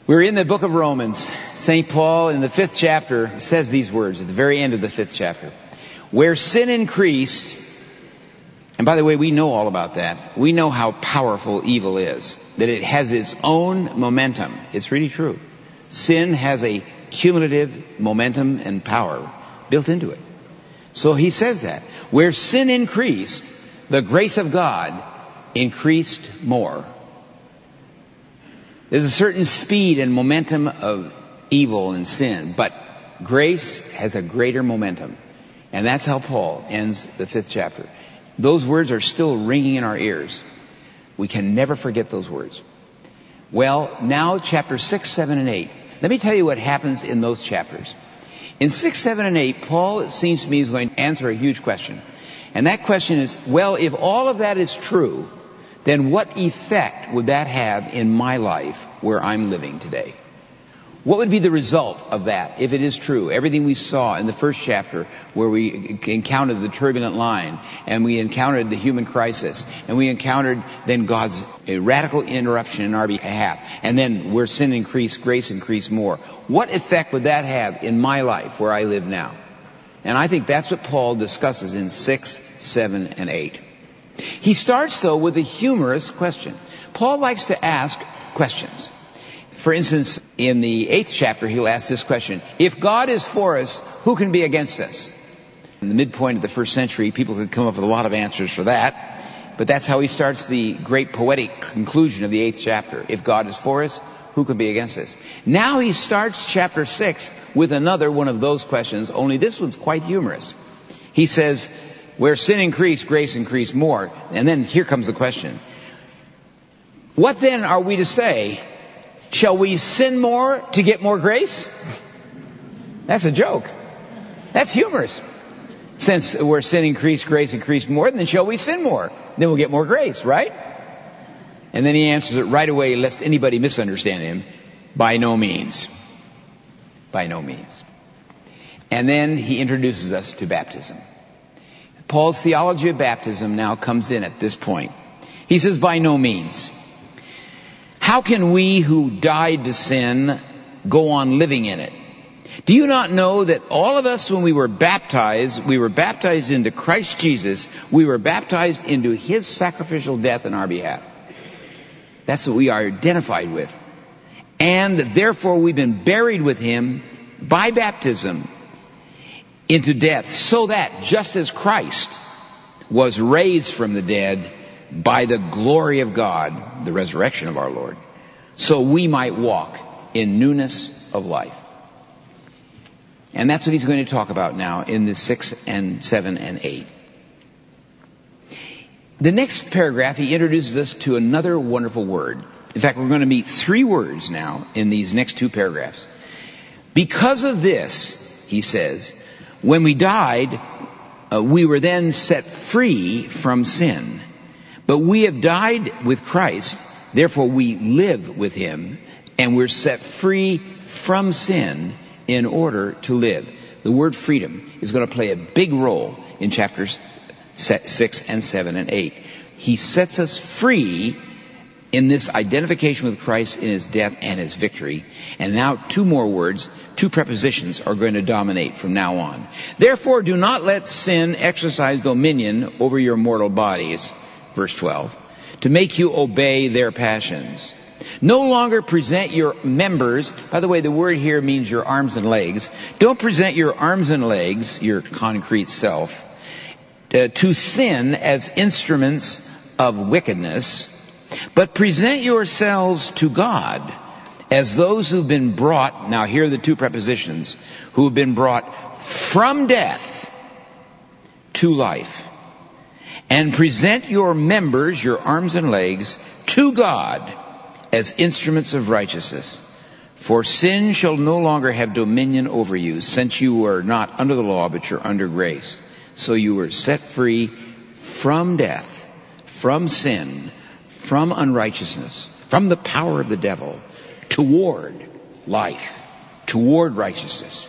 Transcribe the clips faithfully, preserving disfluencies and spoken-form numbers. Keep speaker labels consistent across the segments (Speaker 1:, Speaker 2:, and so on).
Speaker 1: We're in the book of Romans. Saint Paul in the fifth chapter says these words at the very end of the fifth chapter. Where sin increased, and by the way, we know all about that. We know how powerful evil is, that it has its own momentum. It's really true. Sin has a cumulative momentum and power built into it. So he says that. Where sin increased, the grace of God increased more. There's a certain speed and momentum of evil and sin, but grace has a greater momentum. And that's how Paul ends the fifth chapter. Those words are still ringing in our ears. We can never forget those words. Well, now chapter six, seven, and eight. Let me tell you what happens in those chapters. In six, seven, and eight, Paul, it seems to me, is going to answer a huge question. And that question is, well, if all of that is true, then what effect would that have in my life where I'm living today? What would be the result of that if it is true? Everything we saw in the first chapter where we encountered the turbulent line and we encountered the human crisis and we encountered then God's radical interruption in our behalf, and then where sin increased, grace increased more. What effect would that have in my life where I live now? And I think that's what Paul discusses in six, seven, and eight. He starts, though, with a humorous question. Paul likes to ask questions. For instance, in the eighth chapter, he'll ask this question. If God is for us, who can be against us? In the midpoint of the first century, people could come up with a lot of answers for that. But that's how he starts the great poetic conclusion of the eighth chapter. If God is for us, who can be against us? Now he starts chapter six with another one of those questions, only this one's quite humorous. He says, where sin increased, grace increased more. And then here comes the question. What then are we to say? Shall we sin more to get more grace? That's a joke. That's humorous. Since where sin increased, grace increased more, then shall we sin more? Then we'll get more grace, right? And then he answers it right away, lest anybody misunderstand him. By no means. By no means. And then he introduces us to baptism. Paul's theology of baptism now comes in at this point. He says, by no means. How can we who died to sin go on living in it? Do you not know that all of us, when we were baptized, we were baptized into Christ Jesus, we were baptized into his sacrificial death in our behalf? That's what we are identified with. And therefore we've been buried with him by baptism into death, so that just as Christ was raised from the dead by the glory of God, the resurrection of our Lord, so we might walk in newness of life. And that's what he's going to talk about now in the six and seven and eight. The next paragraph, he introduces us to another wonderful word. In fact, we're going to meet three words now in these next two paragraphs. Because of this, he says, when we died, uh, we were then set free from sin. But we have died with Christ, therefore we live with him, and we're set free from sin in order to live. The word freedom is going to play a big role in chapters six and seven and eight. He sets us free in this identification with Christ in his death and his victory. And now two more words, two prepositions are going to dominate from now on. Therefore, do not let sin exercise dominion over your mortal bodies, verse twelve, to make you obey their passions. No longer present your members, by the way, the word here means your arms and legs. Don't present your arms and legs, your concrete self, uh, to sin as instruments of wickedness, but present yourselves to God as those who've been brought, now here are the two prepositions, who have been brought from death to life. And present your members, your arms and legs, to God as instruments of righteousness. For sin shall no longer have dominion over you, since you are not under the law, but you're under grace. So you were set free from death, from sin, from unrighteousness, from the power of the devil, toward life, toward righteousness.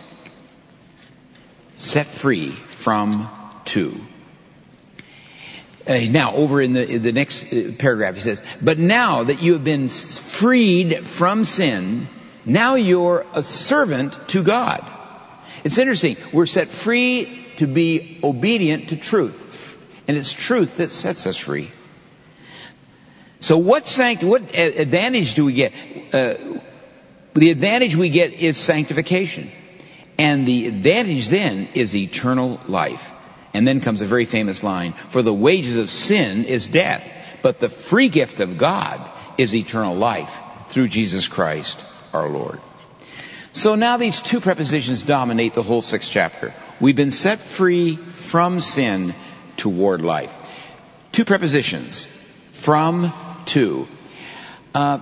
Speaker 1: Set free from to. Uh, now, over in the, in the next uh, paragraph, he says, but now that you have been freed from sin Now you're a servant to God. It's interesting. We're set free to be obedient to truth. And it's truth that sets us free. So what sanct- what advantage do we get? Uh, the advantage we get is sanctification. And the advantage then is eternal life. And then comes a very famous line, for the wages of sin is death, but the free gift of God is eternal life through Jesus Christ our Lord. So now these two prepositions dominate the whole sixth chapter. We've been set free from sin toward life. Two prepositions, from, to. Uh,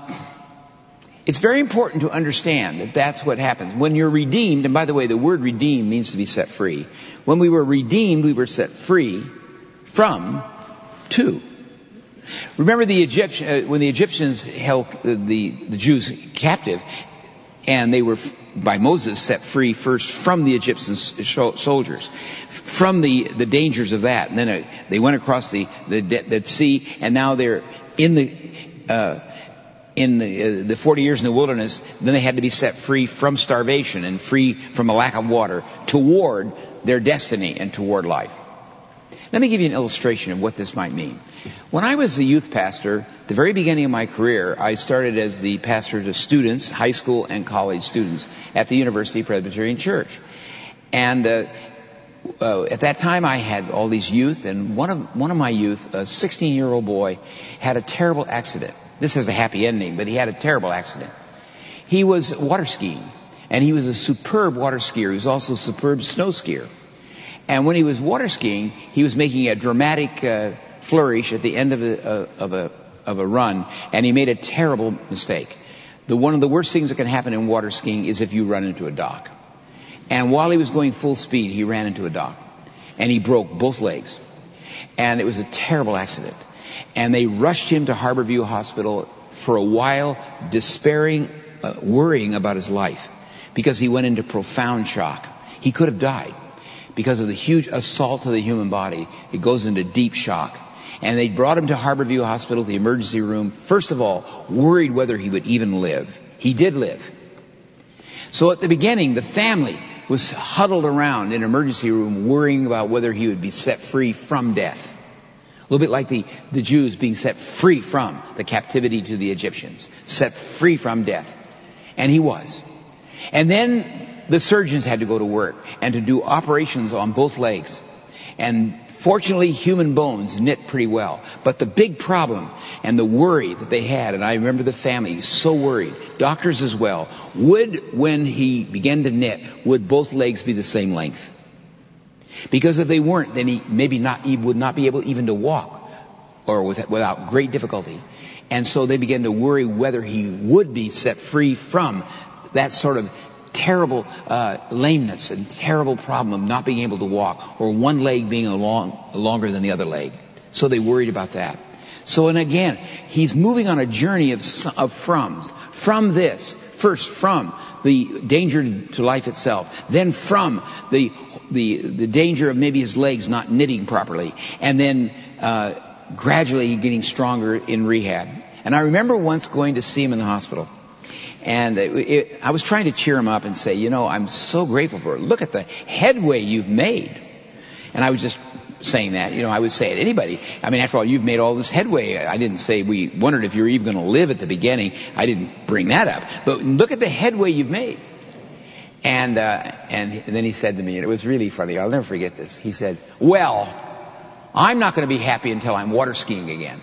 Speaker 1: it's very important to understand that that's what happens. When you're redeemed, and by the way, the word redeemed means to be set free. When we were redeemed, we were set free from, to. Remember the Egyptian, uh, when the Egyptians held the, the, the Jews captive, and they were, by Moses, set free first from the Egyptian soldiers, from the, the dangers of that. And then uh, they went across the, the Dead Sea, and now they're in the, uh, in the, uh, the forty years in the wilderness. Then they had to be set free from starvation and free from a lack of water toward their destiny and toward life. Let me give you an illustration of what this might mean. When I was a youth pastor, the very beginning of my career, I started as the pastor to students, high school and college students, at the University Presbyterian Church. And uh, uh, at that time, I had all these youth, and one of one of my youth, a sixteen-year-old boy, had a terrible accident. This has a happy ending, but he had a terrible accident. He was water skiing, and he was a superb water skier. He was also a superb snow skier. And when he was water skiing, he was making a dramatic uh, flourish at the end of a, uh, of a of a run, and he made a terrible mistake. The one of the worst things that can happen in water skiing is if you run into a dock. And while he was going full speed, he ran into a dock, and he broke both legs. And it was a terrible accident. And they rushed him to Harborview Hospital for a while, despairing, uh, worrying about his life, because he went into profound shock. He could have died. Because of the huge assault to the human body, it goes into deep shock. And they brought him to Harborview Hospital, the emergency room, first of all, worried whether he would even live. He did live. So at the beginning, the family was huddled around in an emergency room, worrying about whether he would be set free from death. A little bit like the, the Jews being set free from the captivity to the Egyptians, set free from death. And he was. And then the surgeons had to go to work and to do operations on both legs. And fortunately, human bones knit pretty well. But the big problem and the worry that they had, and I remember the family so worried, doctors as well, would, when he began to knit, would both legs be the same length? Because if they weren't, then he maybe not, he would not be able even to walk, or with, without great difficulty. And so they began to worry whether he would be set free from that sort of terrible uh, lameness and terrible problem of not being able to walk, or one leg being a long, longer than the other leg. So they worried about that. So, and again, he's moving on a journey of, of froms. From this, first from the danger to life itself, then from the the the danger of maybe his legs not knitting properly, and then uh, gradually getting stronger in rehab. And I remember once going to see him in the hospital. And it, it, I was trying to cheer him up and say, you know, I'm so grateful for it. Look at the headway you've made. And I was just saying that, you know, I would say it to anybody. I mean, after all, you've made all this headway. I didn't say we wondered if you were even going to live at the beginning. I didn't bring that up. But look at the headway you've made. And, uh, and then he said to me, and it was really funny, I'll never forget this. He said, well, I'm not going to be happy until I'm water skiing again.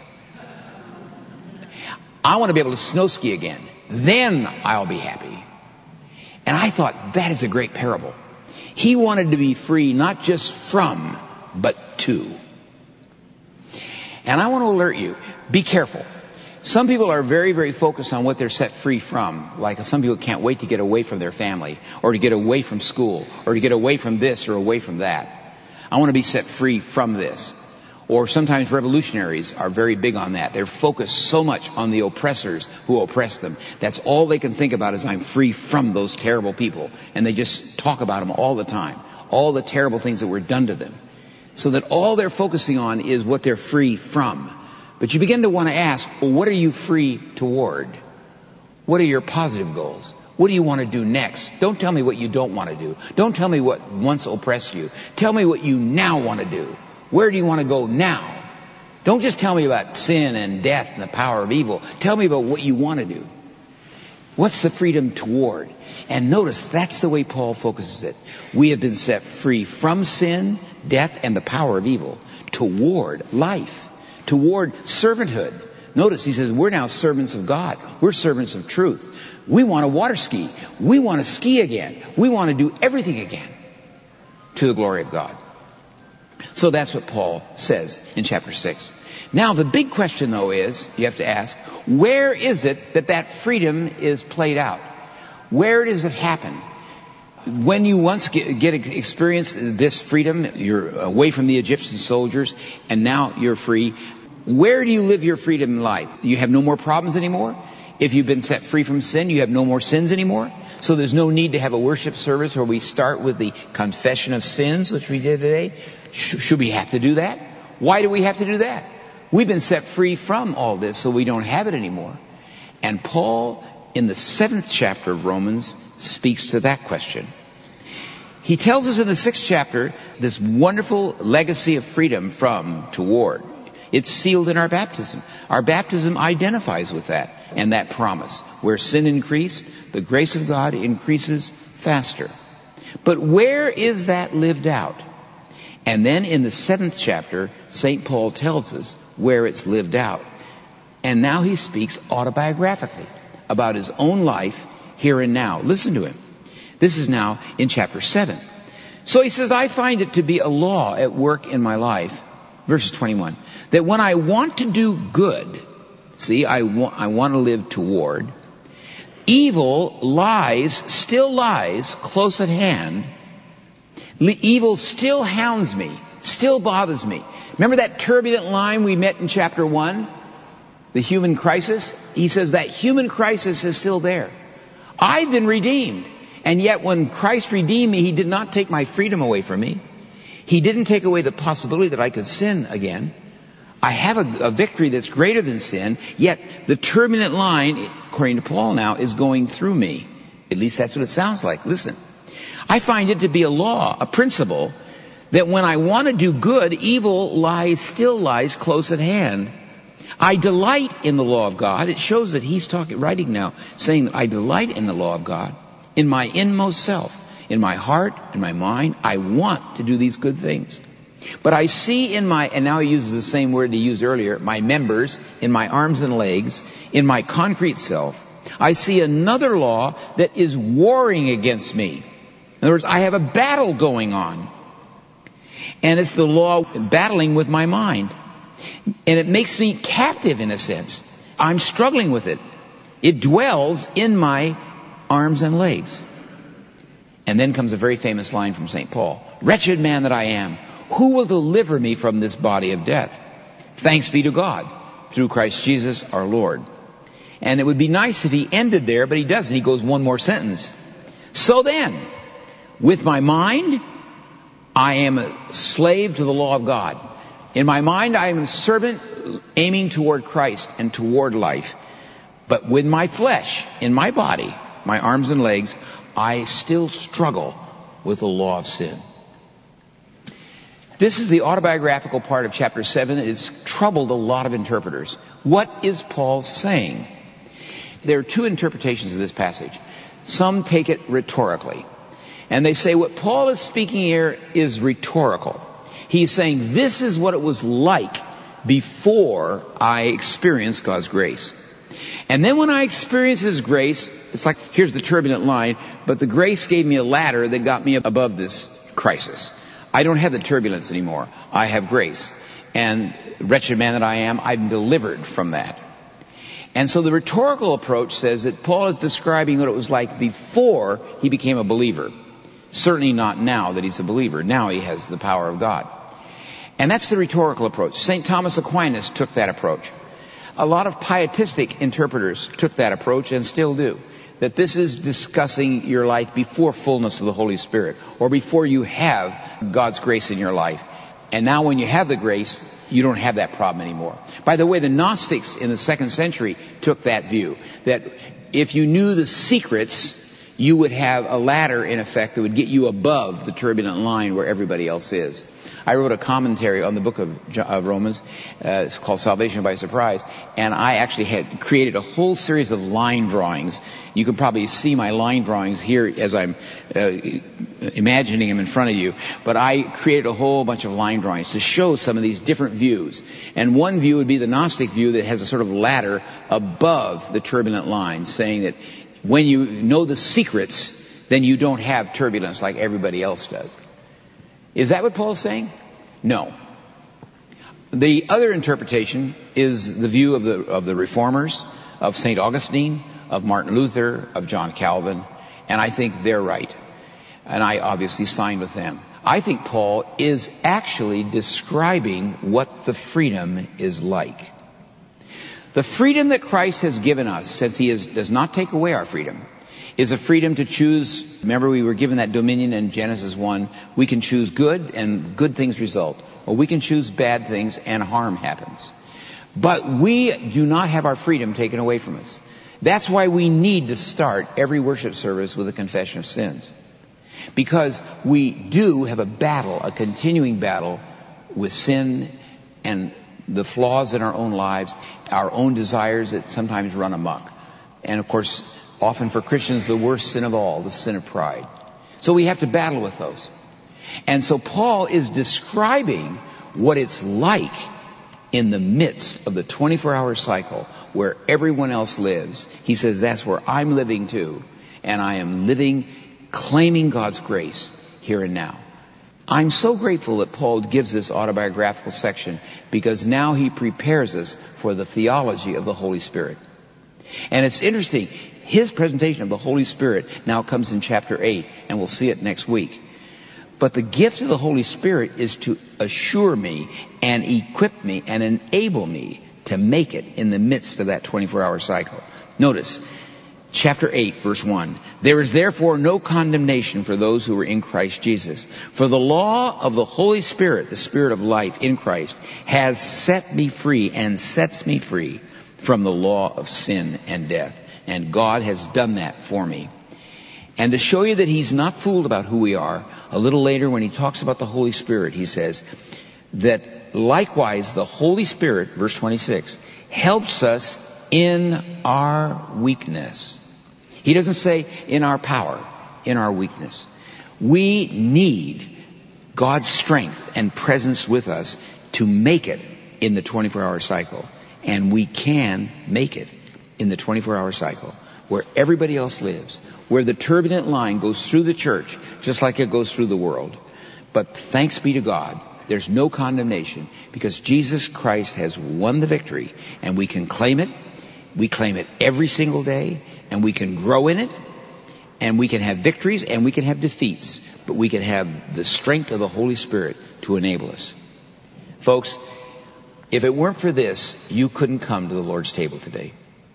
Speaker 1: I want to be able to snow ski again. Then I'll be happy. And I thought, that is a great parable. He wanted to be free not just from, but to. And I want to alert you, be careful. Some people are very, very focused on what they're set free from. Like some people can't wait to get away from their family, or to get away from school, or to get away from this or away from that. I want to be set free from this. Or sometimes revolutionaries are very big on that. They're focused so much on the oppressors who oppress them. That's all they can think about is I'm free from those terrible people. And they just talk about them all the time. All the terrible things that were done to them. So that all they're focusing on is what they're free from. But you begin to want to ask, well, what are you free toward? What are your positive goals? What do you want to do next? Don't tell me what you don't want to do. Don't tell me what once oppressed you. Tell me what you now want to do. Where do you want to go now? Don't just tell me about sin and death and the power of evil. Tell me about what you want to do. What's the freedom toward? And notice that's the way Paul focuses it. We have been set free from sin, death, and the power of evil toward life, toward servanthood. Notice he says we're now servants of God. We're servants of truth. We want to water ski. We want to ski again. We want to do everything again to the glory of God. So that's what Paul says in chapter six. Now the big question though is, you have to ask, where is it that that freedom is played out? Where does it happen? When you once get, get experience this freedom, you're away from the Egyptian soldiers, and now you're free. Where do you live your freedom life? You have no more problems anymore? If you've been set free from sin, you have no more sins anymore? So there's no need to have a worship service where we start with the confession of sins, which we did today. Sh- should we have to do that? Why do we have to do that? We've been set free from all this, so we don't have it anymore. And Paul, in the seventh chapter of Romans, speaks to that question. He tells us in the sixth chapter this wonderful legacy of freedom from, toward. It's sealed in our baptism. Our baptism identifies with that and that promise. Where sin increased, the grace of God increases faster. But where is that lived out? And then in the seventh chapter, Saint Paul tells us where it's lived out. And now he speaks autobiographically about his own life here and now. Listen to him. This is now in chapter seven. So he says, I find it to be a law at work in my life, verses twenty-one, that when I want to do good, see, I want, I want to live toward, evil lies, still lies close at hand. Le- evil still hounds me, still bothers me. Remember that turbulent line we met in chapter one? The human crisis? He says that human crisis is still there. I've been redeemed. And yet when Christ redeemed me, he did not take my freedom away from me. He didn't take away the possibility that I could sin again. I have a, a victory that's greater than sin, yet the turbulent line, according to Paul now, is going through me. At least that's what it sounds like. Listen. I find it to be a law, a principle, that when I want to do good, evil lies, still lies close at hand. I delight in the law of God. It shows that he's talking, writing now, saying, I delight in the law of God, in my inmost self, in my heart, in my mind. I want to do these good things. But I see in my, and now he uses the same word he used earlier, my members, in my arms and legs, in my concrete self, I see another law that is warring against me. In other words, I have a battle going on. And it's the law battling with my mind. And it makes me captive in a sense. I'm struggling with it. It dwells in my arms and legs. And then comes a very famous line from Saint Paul. Wretched man that I am, who will deliver me from this body of death? Thanks be to God, through Christ Jesus our Lord. And it would be nice if he ended there, but he doesn't. He goes one more sentence. So then, with my mind, I am a slave to the law of God. In my mind, I am a servant aiming toward Christ and toward life. But with my flesh, in my body, my arms and legs, I still struggle with the law of sin. This is the autobiographical part of chapter seven. It's troubled a lot of interpreters. What is Paul saying? There are two interpretations of this passage. Some take it rhetorically. And they say what Paul is speaking here is rhetorical. He's saying this is what it was like before I experienced God's grace. And then when I experienced His grace, it's like, here's the turbulent line, but the grace gave me a ladder that got me above this crisis. I don't have the turbulence anymore. I have grace. And wretched man that I am, I'm delivered from that. And so the rhetorical approach says that Paul is describing what it was like before he became a believer. Certainly not now that he's a believer. Now he has the power of God. And that's the rhetorical approach. Saint Thomas Aquinas took that approach. A lot of pietistic interpreters took that approach and still do. That this is discussing your life before fullness of the Holy Spirit, or before you have God's grace in your life. And now when you have the grace, you don't have that problem anymore. By the way, the Gnostics in the second century took that view. That if you knew the secrets you would have a ladder, in effect, that would get you above the turbulent line where everybody else is. I wrote a commentary on the book of, of Romans. Uh, it's called Salvation by Surprise. And I actually had created a whole series of line drawings. You can probably see my line drawings here as I'm uh, imagining them in front of you. But I created a whole bunch of line drawings to show some of these different views. And one view would be the Gnostic view that has a sort of ladder above the turbulent line, saying that when you know the secrets, then you don't have turbulence like everybody else does. Is that what Paul's saying? No. The other interpretation is the view of the of the Reformers, of Saint Augustine, of Martin Luther, of John Calvin, and I think they're right. And I obviously sign with them. I think Paul is actually describing what the freedom is like. The freedom that Christ has given us, since he is, does not take away our freedom, is a freedom to choose. Remember, we were given that dominion in Genesis one. We can choose good and good things result. Or we can choose bad things and harm happens. But we do not have our freedom taken away from us. That's why we need to start every worship service with a confession of sins. Because we do have a battle, a continuing battle with sin and the flaws in our own lives, our own desires that sometimes run amok. And of course, often for Christians, the worst sin of all, the sin of pride. So we have to battle with those. And so Paul is describing what it's like in the midst of the twenty-four hour cycle where everyone else lives. He says, that's where I'm living too. And I am living, claiming God's grace here and now. I'm so grateful that Paul gives this autobiographical section, because now he prepares us for the theology of the Holy Spirit. And it's interesting, his presentation of the Holy Spirit now comes in chapter eight, and we'll see it next week. But the gift of the Holy Spirit is to assure me and equip me and enable me to make it in the midst of that twenty-four hour cycle. Notice, chapter eight, verse one. There is therefore no condemnation for those who are in Christ Jesus. For the law of the Holy Spirit, the Spirit of life in Christ, has set me free and sets me free from the law of sin and death. And God has done that for me. And to show you that he's not fooled about who we are, a little later when he talks about the Holy Spirit, he says that likewise the Holy Spirit, verse twenty-six, helps us in our weakness. He doesn't say in our power, in our weakness. We need God's strength and presence with us to make it in the twenty-four hour cycle. And we can make it in the twenty-four hour cycle where everybody else lives, where the turbulent line goes through the church just like it goes through the world. But thanks be to God, there's no condemnation, because Jesus Christ has won the victory, and we can claim it. We claim it every single day, and we can grow in it, and we can have victories, and we can have defeats, but we can have the strength of the Holy Spirit to enable us. Folks, if it weren't for this, you couldn't come to the Lord's table today.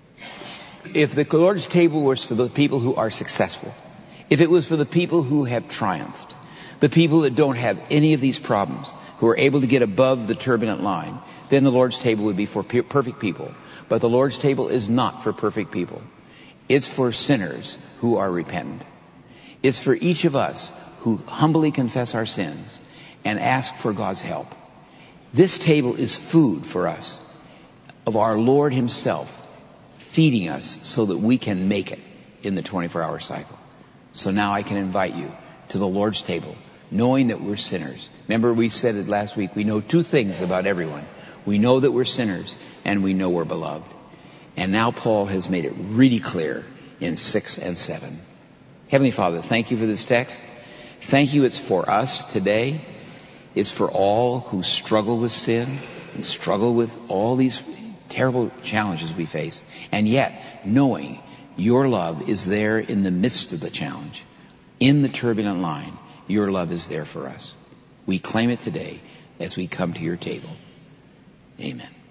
Speaker 1: If the Lord's table was for the people who are successful, if it was for the people who have triumphed, the people that don't have any of these problems, who are able to get above the turbulent line, then the Lord's table would be for perfect people. But the Lord's table is not for perfect people. It's for sinners who are repentant. It's for each of us who humbly confess our sins and ask for God's help. This table is food for us, of our Lord himself, feeding us so that we can make it in the twenty-four hour cycle. So now I can invite you to the Lord's table, knowing that we're sinners. Remember, we said it last week, we know two things about everyone. We know that we're sinners, and we know we're beloved. And now Paul has made it really clear in six and seven. Heavenly Father, thank you for this text. Thank you, it's for us today. It's for all who struggle with sin and struggle with all these terrible challenges we face. And yet, knowing your love is there in the midst of the challenge, in the turbulent line, your love is there for us. We claim it today as we come to your table. Amen.